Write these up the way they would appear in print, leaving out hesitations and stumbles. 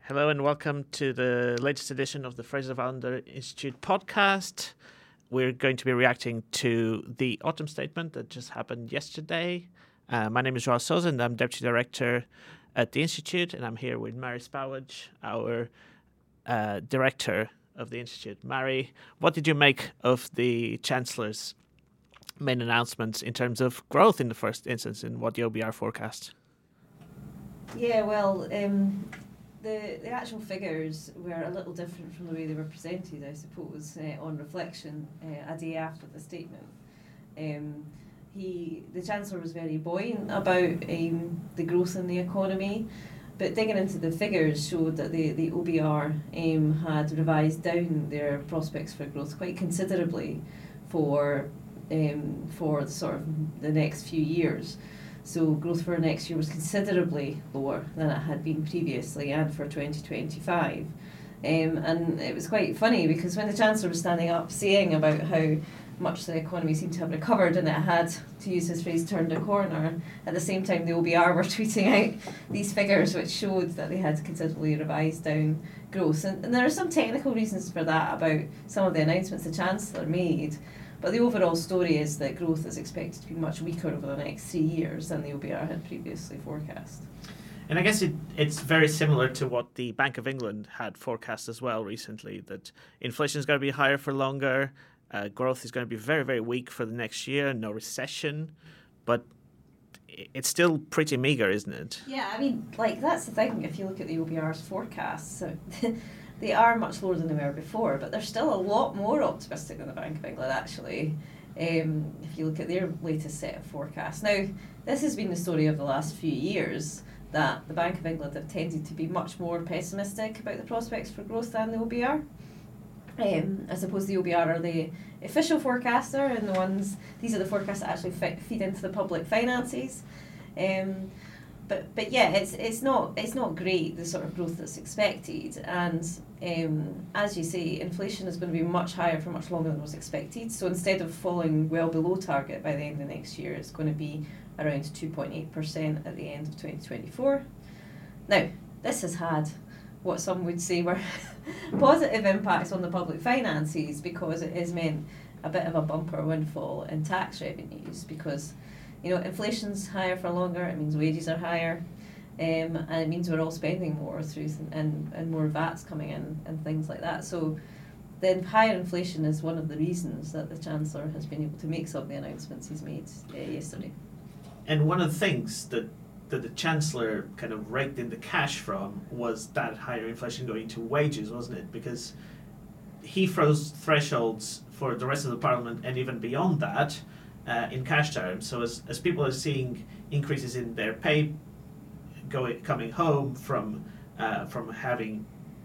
Hello and welcome to the latest edition of the Fraser Valander Institute podcast. We're going to be reacting to the autumn statement that just happened yesterday. My name is João Sousa and I'm Deputy Director at the Institute, and I'm here with Mary Spowage, our Director of the Institute. Mary, what did you make of the Chancellor's main announcements in terms of growth in the first instance in what the OBR forecast? Yeah, well, the actual figures were a little different from the way they were presented, I suppose, on reflection a day after the statement. The Chancellor was very buoyant about the growth in the economy, but digging into the figures showed that the OBR had revised down their prospects for growth quite considerably for sort of the next few years. So growth for next year was considerably lower than it had been previously, and for 2025. And it was quite funny because when the Chancellor was standing up saying about how much the economy seemed to have recovered and it had, to use his phrase, turned a corner, at the same time the OBR were tweeting out these figures which showed that they had considerably revised down growth. And there are some technical reasons for that about some of the announcements the Chancellor made. But the overall story is that growth is expected to be much weaker over the next 3 years than the OBR had previously forecast. And I guess it's very similar to what the Bank of England had forecast as well recently, that inflation is going to be higher for longer, growth is going to be very, very weak for the next year, no recession, but it's still pretty meager, isn't it? Yeah, I mean, that's the thing, if you look at the OBR's forecasts, so they are much lower than they were before, but they're still a lot more optimistic than the Bank of England, actually, if you look at their latest set of forecasts. Now, this has been the story of the last few years, that the Bank of England have tended to be much more pessimistic about the prospects for growth than the OBR. I suppose the OBR are the official forecaster, and these are the forecasts that actually feed into the public finances. But yeah, it's not great, the sort of growth that's expected, and as you say, inflation is going to be much higher for much longer than was expected. So instead of falling well below target by the end of next year, it's going to be around 2.8% at the end of 2024. Now, this has had what some would say were positive impacts on the public finances, because it has meant a bit of a bumper windfall in tax revenues, because inflation's higher for longer, it means wages are higher, and it means we're all spending more and more VATs coming in and things like that. So the higher inflation is one of the reasons that the Chancellor has been able to make some of the announcements he's made yesterday. And one of the things that the Chancellor kind of raked in the cash from was that higher inflation going to wages, wasn't it? Because he froze thresholds for the rest of the Parliament and even beyond that in cash terms. So as people are seeing increases in their pay coming home from having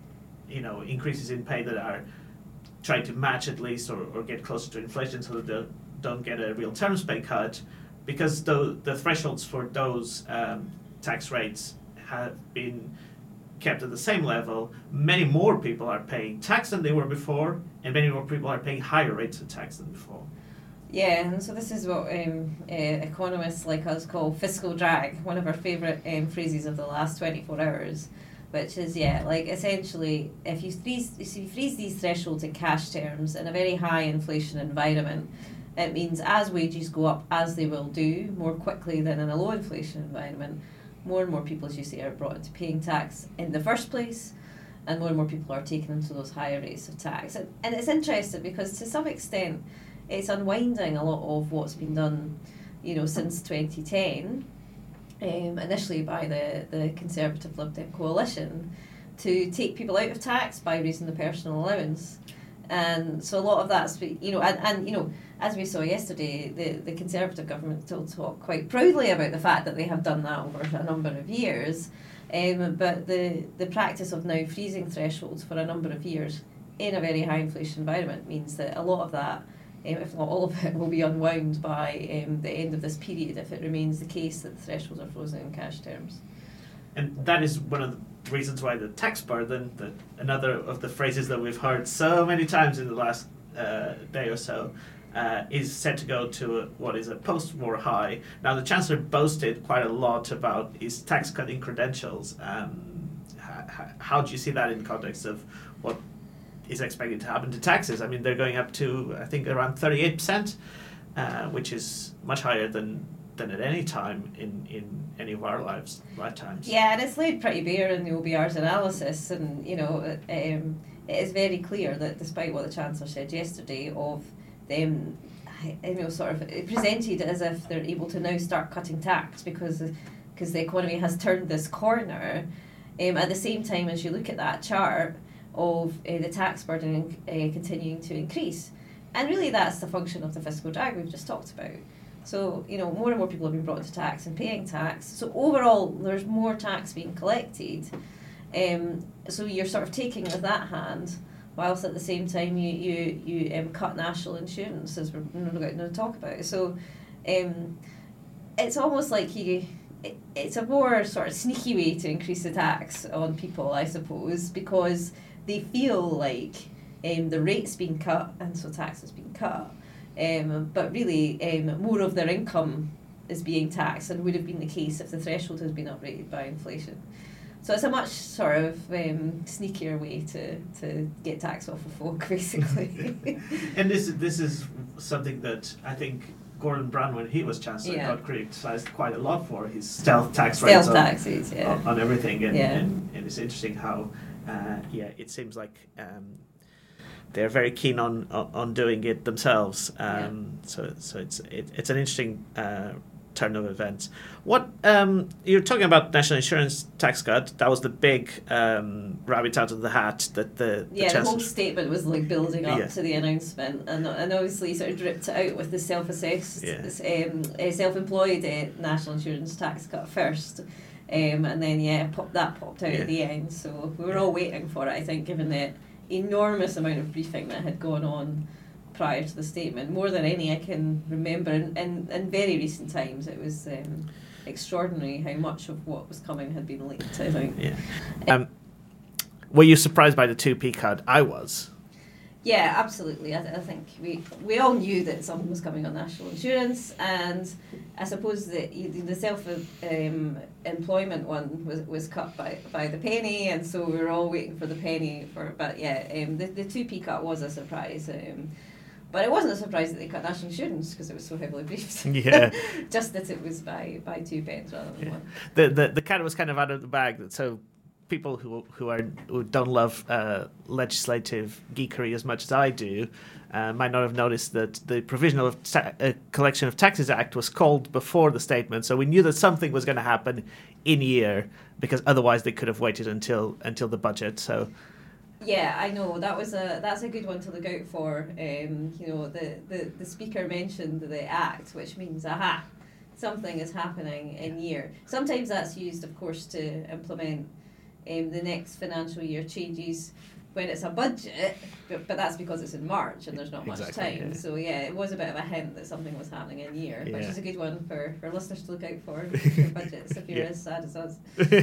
increases in pay that are trying to match at least or get closer to inflation, so that they don't get a real terms pay cut, because the thresholds for those tax rates have been kept at the same level. Many more people are paying tax than they were before, and many more people are paying higher rates of tax than before. Yeah, and so this is what economists like us call fiscal drag, one of our favourite phrases of the last 24 hours, which is, essentially, if you freeze these thresholds in cash terms in a very high inflation environment, it means as wages go up, as they will do, more quickly than in a low inflation environment, more and more people, as you say, are brought into paying tax in the first place, and more people are taken into those higher rates of tax. And it's interesting because to some extent it's unwinding a lot of what's been done, since 2010, initially by the Conservative Lib Dem coalition, to take people out of tax by raising the personal allowance. And so a lot of that's, as we saw yesterday, the Conservative government still talk quite proudly about the fact that they have done that over a number of years. But the practice of now freezing thresholds for a number of years in a very high inflation environment means that a lot of that, if not all of it, will be unwound by the end of this period, if it remains the case that the thresholds are frozen in cash terms. And that is one of the reasons why the tax burden, another of the phrases that we've heard so many times in the last day or so, is set to go to what is a post-war high. Now, the Chancellor boasted quite a lot about his tax-cutting credentials. how do you see that in the context of what is expected to happen to taxes? I mean, they're going up to, I think, around 38%, which is much higher than at any time in any of our lifetimes. Yeah, and it's laid pretty bare in the OBR's analysis, and it is very clear that despite what the Chancellor said yesterday of them, sort of presented as if they're able to now start cutting tax because the economy has turned this corner. At the same time as you look at that chart of the tax burden continuing to increase, and really that's the function of the fiscal drag we've just talked about. So, more and more people have been brought to tax and paying tax. So overall, there's more tax being collected. So you're sort of taking with that hand, whilst at the same time you cut national insurance, as we're going to talk about. So it's almost like it's a more sort of sneaky way to increase the tax on people, I suppose, because they feel like the rate's been cut and so tax has been cut. But really, more of their income is being taxed than would have been the case if the threshold has been uprated by inflation. So it's a much sort of sneakier way to get tax off of folk, basically. And this is something that I think Gordon Brown, when he was Chancellor, got criticised quite a lot for his stealth tax rates on everything. And it's interesting how, it seems like they're very keen on doing it themselves. So it's an interesting turn of events. What you're talking about national insurance tax cut? That was the big rabbit out of the hat that the the whole statement was like building up to the announcement, and obviously sort of dripped it out with the self-assessed, self-employed national insurance tax cut first. And then popped out at the end. So we were all waiting for it, I think, given the enormous amount of briefing that had gone on prior to the statement, more than any I can remember in very recent times. It was extraordinary how much of what was coming had been leaked, I think. Were you surprised by the 2p cut? I was. Yeah, absolutely. I think we all knew that something was coming on national insurance, and I suppose the self-employment one was cut by the penny, and so we were all waiting for the penny but the 2p cut was a surprise. But it wasn't a surprise that they cut national insurance because it was so heavily briefed. Yeah. Just that it was by 2 pence rather than one. The cat was kind of out of the bag, so people who don't love legislative geekery as much as I do might not have noticed that the Provisional Collection of Taxes Act was called before the statement, so we knew that something was going to happen in year, because otherwise they could have waited until the budget. So. Yeah, I know that's a good one to look out for. The speaker mentioned the act, which means something is happening in year. Sometimes that's used, of course, to implement the next financial year changes when it's a budget, but that's because it's in March and there's not much time. Yeah. So it was a bit of a hint that something was happening in year, which is a good one for listeners to look out for budgets if you're as sad as us.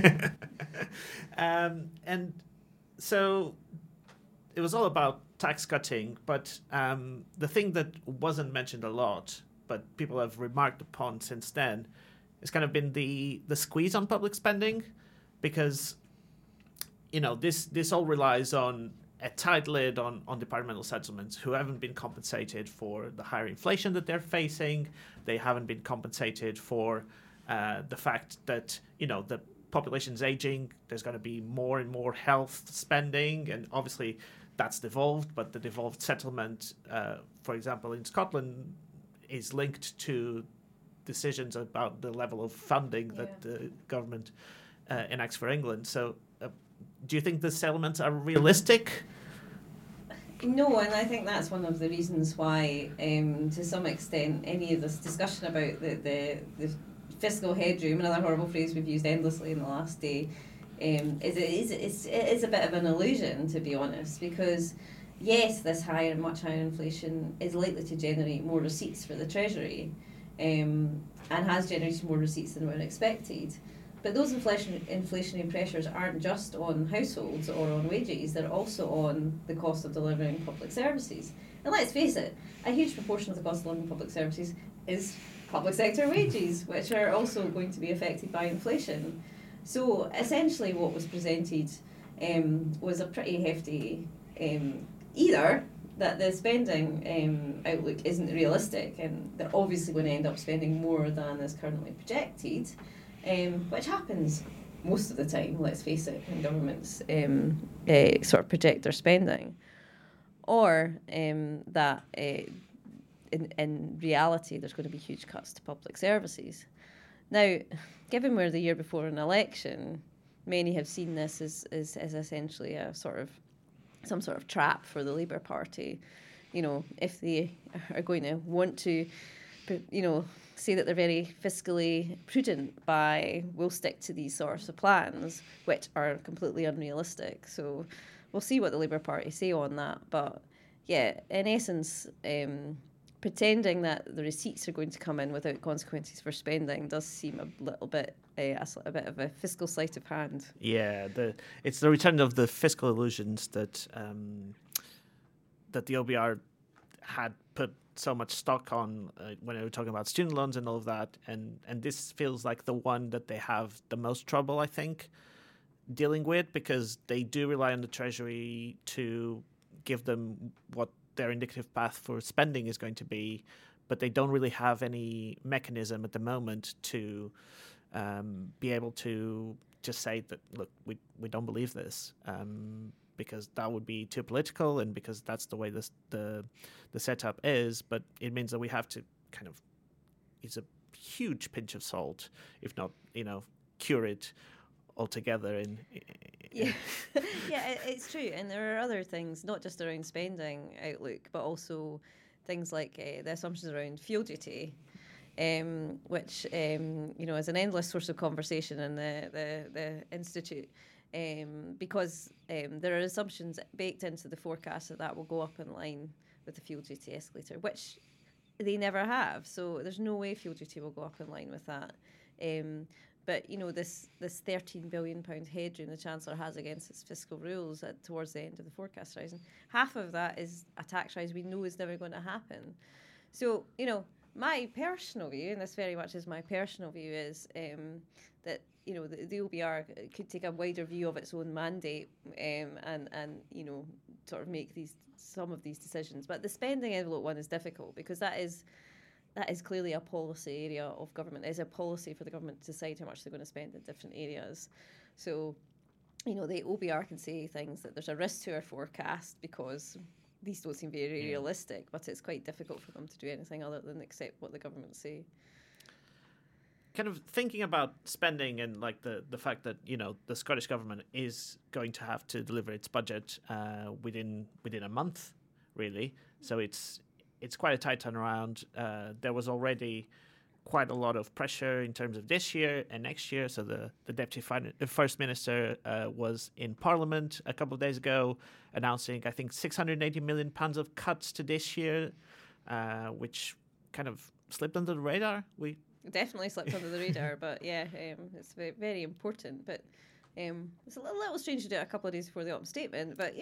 And so it was all about tax cutting, but the thing that wasn't mentioned a lot, but people have remarked upon since then, has kind of been the squeeze on public spending, because this all relies on a tight lid on departmental settlements who haven't been compensated for the higher inflation that they're facing. They haven't been compensated for the fact that, the population's aging. There's going to be more and more health spending, and obviously that's devolved, but the devolved settlement, for example, in Scotland, is linked to decisions about the level of funding that the government enacts for England. So do you think the settlements are realistic? No, and I think that's one of the reasons why, to some extent, any of this discussion about the fiscal headroom, another horrible phrase we've used endlessly in the last day, is a bit of an illusion, to be honest, because yes, this much higher inflation is likely to generate more receipts for the Treasury, and has generated more receipts than were expected. But those inflationary pressures aren't just on households or on wages, they're also on the cost of delivering public services. And let's face it, a huge proportion of the cost of delivering public services is public sector wages, which are also going to be affected by inflation. So essentially what was presented was a pretty hefty either that the spending outlook isn't realistic and they're obviously going to end up spending more than is currently projected, which happens most of the time, let's face it, when governments sort of project their spending, or that in reality there's going to be huge cuts to public services. Now, given we're the year before an election, many have seen this as essentially a some sort of trap for the Labour Party. You know, if they are going to want to, you know, say that they're very fiscally prudent we'll stick to these sorts of plans, which are completely unrealistic. So we'll see what the Labour Party say on that. But yeah, in essence, pretending that the receipts are going to come in without consequences for spending does seem a little bit a bit of a fiscal sleight of hand. Yeah, it's the return of the fiscal illusions that that the OBR had put so much stock on when they were talking about student loans and all of that, and this feels like the one that they have the most trouble, I think, dealing with, because they do rely on the Treasury to give them what their indicative path for spending is going to be, but they don't really have any mechanism at the moment to be able to just say that, look, we don't believe this, because that would be too political and because that's the way the setup is. But it means that we have to kind of, it's a huge pinch of salt, if not, cure it altogether. Yeah, it's true. And there are other things, not just around spending outlook, but also things like the assumptions around fuel duty, which is an endless source of conversation in the Institute, because there are assumptions baked into the forecast that will go up in line with the fuel duty escalator, which they never have. So there's no way fuel duty will go up in line with that. But this £13 billion headroom the Chancellor has against its fiscal rules towards the end of the forecast horizon, half of that is a tax rise we know is never going to happen. So my personal view, and this very much is my personal view, is that the OBR could take a wider view of its own mandate and sort of make some of these decisions. But the spending envelope one is difficult because that is clearly a policy area of government. It is a policy for the government to decide how much they're going to spend in different areas. So, the OBR can say things that there's a risk to our forecast because these don't seem very realistic, but it's quite difficult for them to do anything other than accept what the government say. Kind of thinking about spending and like the fact that the Scottish government is going to have to deliver its budget within a month, really. So it's quite a tight turnaround. There was already quite a lot of pressure in terms of this year and next year. So the Deputy First Minister was in Parliament a couple of days ago announcing, I think, £680 million of cuts to this year, which kind of slipped under the radar. We definitely slipped under the radar, but yeah, it's very, very important. But it's a little strange to do it a couple of days before the autumn statement, but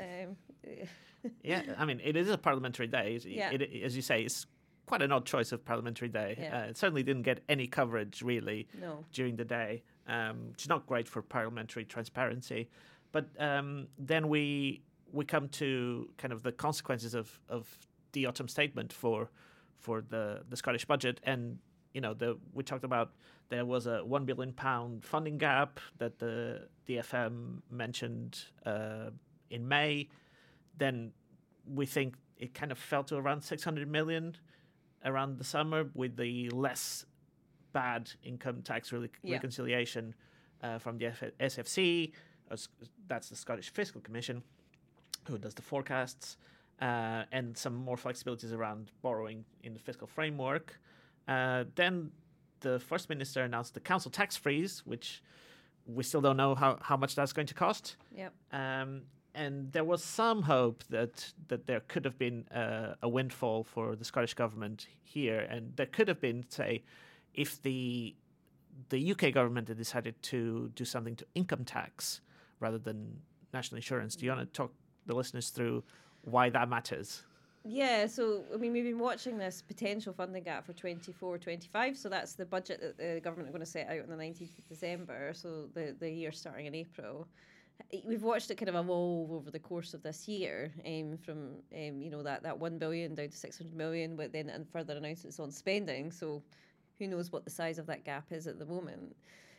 yeah, I mean, it is a parliamentary day. As you say, it's quite an odd choice of parliamentary day. Yeah. It certainly didn't get any coverage really during the day, which is not great for parliamentary transparency. But then we come to kind of the consequences of the autumn statement for the Scottish budget, and we talked about there was a £1 billion funding gap that the DFM mentioned in May. Then we think it kind of fell to around 600 million around the summer with the less bad income tax reconciliation from the SFC. That's the Scottish Fiscal Commission, who does the forecasts, and some more flexibilities around borrowing in the fiscal framework. Then the First Minister announced the council tax freeze, which we still don't know how much that's going to cost. Yep. And there was some hope that there could have been a windfall for the Scottish government here, and there could have been, say, if the UK government had decided to do something to income tax rather than national insurance. Do you want to talk the listeners through why that matters? Yeah, so I mean, we've been watching this potential funding gap for 24-25. So that's the budget that the government are going to set out on the 19th of December. So the year starting in April. We've watched it kind of evolve over the course of this year, from that 1 billion down to 600 million, but then and further announcements on spending. So who knows what the size of that gap is at the moment.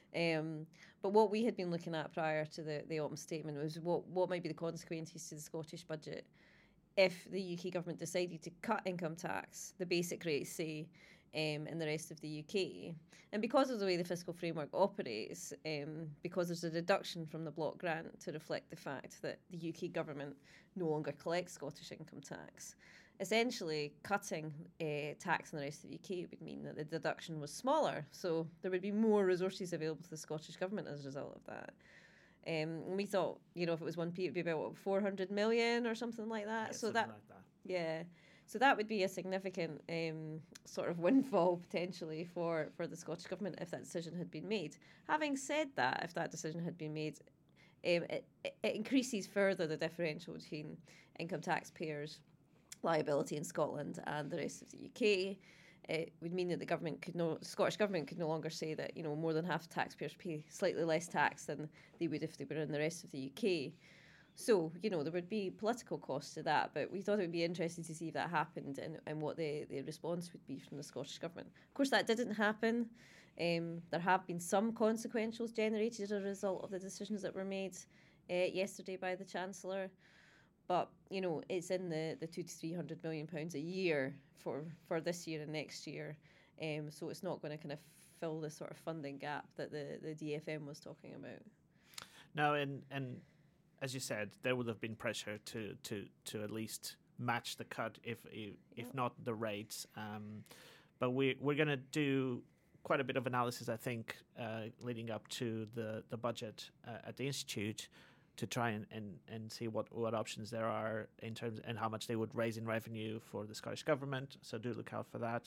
But what we had been looking at prior to the autumn statement was what might be the consequences to the Scottish budget if the UK government decided to cut income tax, the basic rates, say, in the rest of the UK. And because of the way the fiscal framework operates, because there's a deduction from the block grant to reflect the fact that the UK government no longer collects Scottish income tax, essentially cutting tax in the rest of the UK would mean that the deduction was smaller. So there would be more resources available to the Scottish government as a result of that. And we thought, if it was 1p, it would be about 400 million or something like that. Yeah, so something like that. Yeah. So that would be a significant sort of windfall potentially for the Scottish government if that decision had been made. Having said that, if that decision had been made, it increases further the differential between income taxpayers' liability in Scotland and the rest of the UK. It would mean that the Scottish government could no longer say that more than half taxpayers pay slightly less tax than they would if they were in the rest of the UK. So there would be political costs to that, but we thought it would be interesting to see if that happened and what the response would be from the Scottish government. Of course, that didn't happen. There have been some consequentials generated as a result of the decisions that were made yesterday by the Chancellor. But, it's in the £200 to £300 million a year for this year and next year. So it's not going to kind of fill the sort of funding gap that the DFM was talking about. No, and as you said, there would have been pressure to at least match the cut, if not the rates. But we're going to do quite a bit of analysis, I think, leading up to the budget at the Institute, to try and see what options there are in terms and how much they would raise in revenue for the Scottish government. So do look out for that.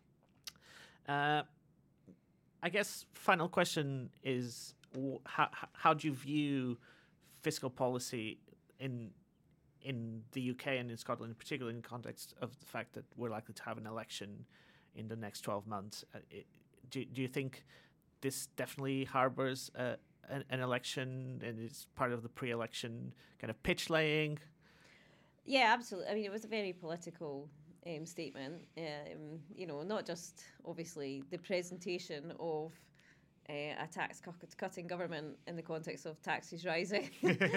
I guess final question is, how do you view fiscal policy in the UK and in Scotland, particularly in the context of the fact that we're likely to have an election in the next 12 months? Do you think this definitely harbours an election and it's part of the pre-election kind of pitch laying? Yeah, absolutely. I mean, it was a very political statement. Not just obviously the presentation of a tax-cutting government in the context of taxes rising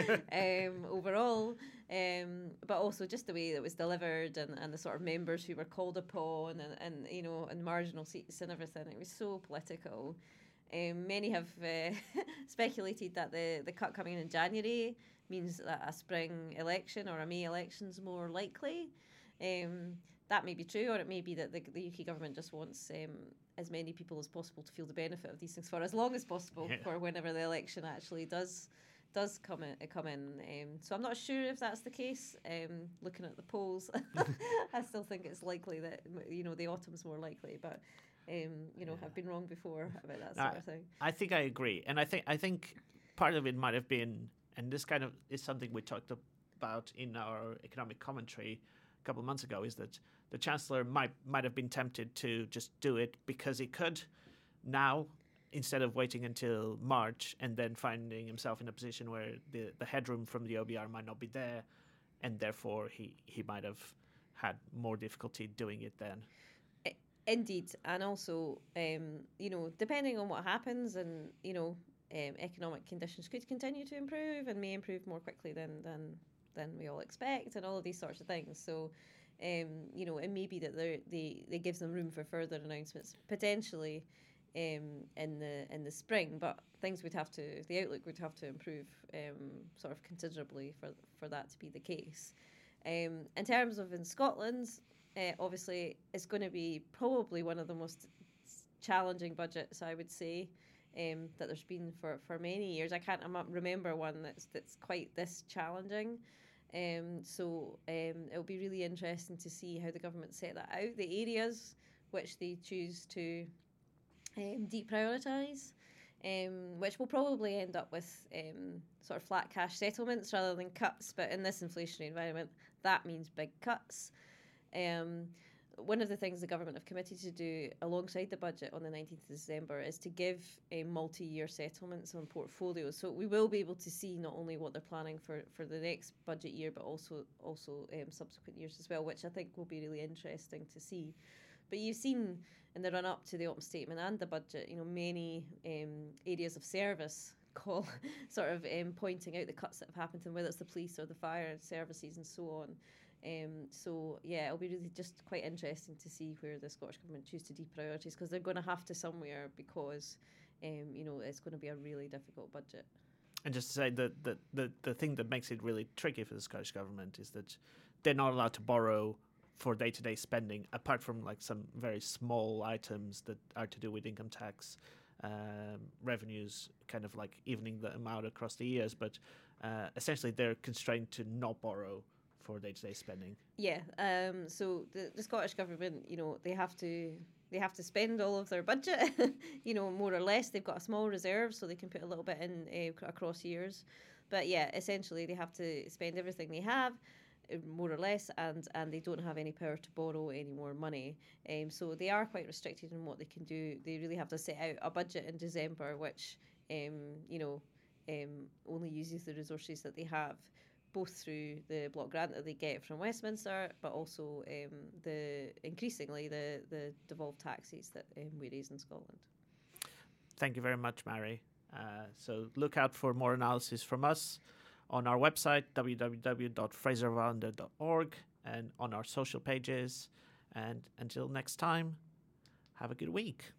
overall, but also just the way that it was delivered and the sort of members who were called upon and marginal seats and everything. It was so political. Many have speculated that the cut coming in January means that a spring election or a May election is more likely. That may be true, or it may be that the UK government just wants as many people as possible to feel the benefit of these things for as long as possible for whenever the election actually does come in. So I'm not sure if that's the case. Looking at the polls, I still think it's likely that the autumn's more likely, but. Have been wrong before about that sort of thing. I think I agree, and I think part of it might have been, and this kind of is something we talked about in our economic commentary a couple of months ago, is that the Chancellor might have been tempted to just do it because he could now, instead of waiting until March and then finding himself in a position where the headroom from the OBR might not be there, and therefore he might have had more difficulty doing it then. Indeed, and also, depending on what happens, and economic conditions could continue to improve and may improve more quickly than we all expect, and all of these sorts of things. So, it may be that they gives them room for further announcements potentially in the spring, but the outlook would have to improve sort of considerably for that to be the case. In terms of in Scotland. Obviously, it's going to be probably one of the most challenging budgets, I would say, that there's been for many years. I can't remember one that's quite this challenging. So it'll be really interesting to see how the government set that out, the areas which they choose to deprioritise, which will probably end up with sort of flat cash settlements rather than cuts. But in this inflationary environment, that means big cuts. One of the things the government have committed to do alongside the budget on the 19th of December is to give multi-year settlements on portfolios. So we will be able to see not only what they're planning for the next budget year, but also subsequent years as well, which I think will be really interesting to see. But you've seen in the run-up to the autumn statement and the budget, many areas of service sort of pointing out the cuts that have happened, and whether it's the police or the fire services and so on. So it'll be really just quite interesting to see where the Scottish Government choose to deprioritise, because they're going to have to somewhere, because it's going to be a really difficult budget. And just to say that the thing that makes it really tricky for the Scottish Government is that they're not allowed to borrow for day-to-day spending, apart from like some very small items that are to do with income tax revenues, kind of like evening them out across the years. But essentially, they're constrained to not borrow for day-to-day spending. Yeah. So the Scottish Government, they have to spend all of their budget, more or less. They've got a small reserve, so they can put a little bit in across years. But yeah, essentially they have to spend everything they have, more or less, and they don't have any power to borrow any more money. So they are quite restricted in what they can do. They really have to set out a budget in December, which, only uses the resources that they have, both through the block grant that they get from Westminster, but also increasingly the devolved taxes that we raise in Scotland. Thank you very much, Mary. So look out for more analysis from us on our website, www.fraservallender.org, and on our social pages. And until next time, have a good week.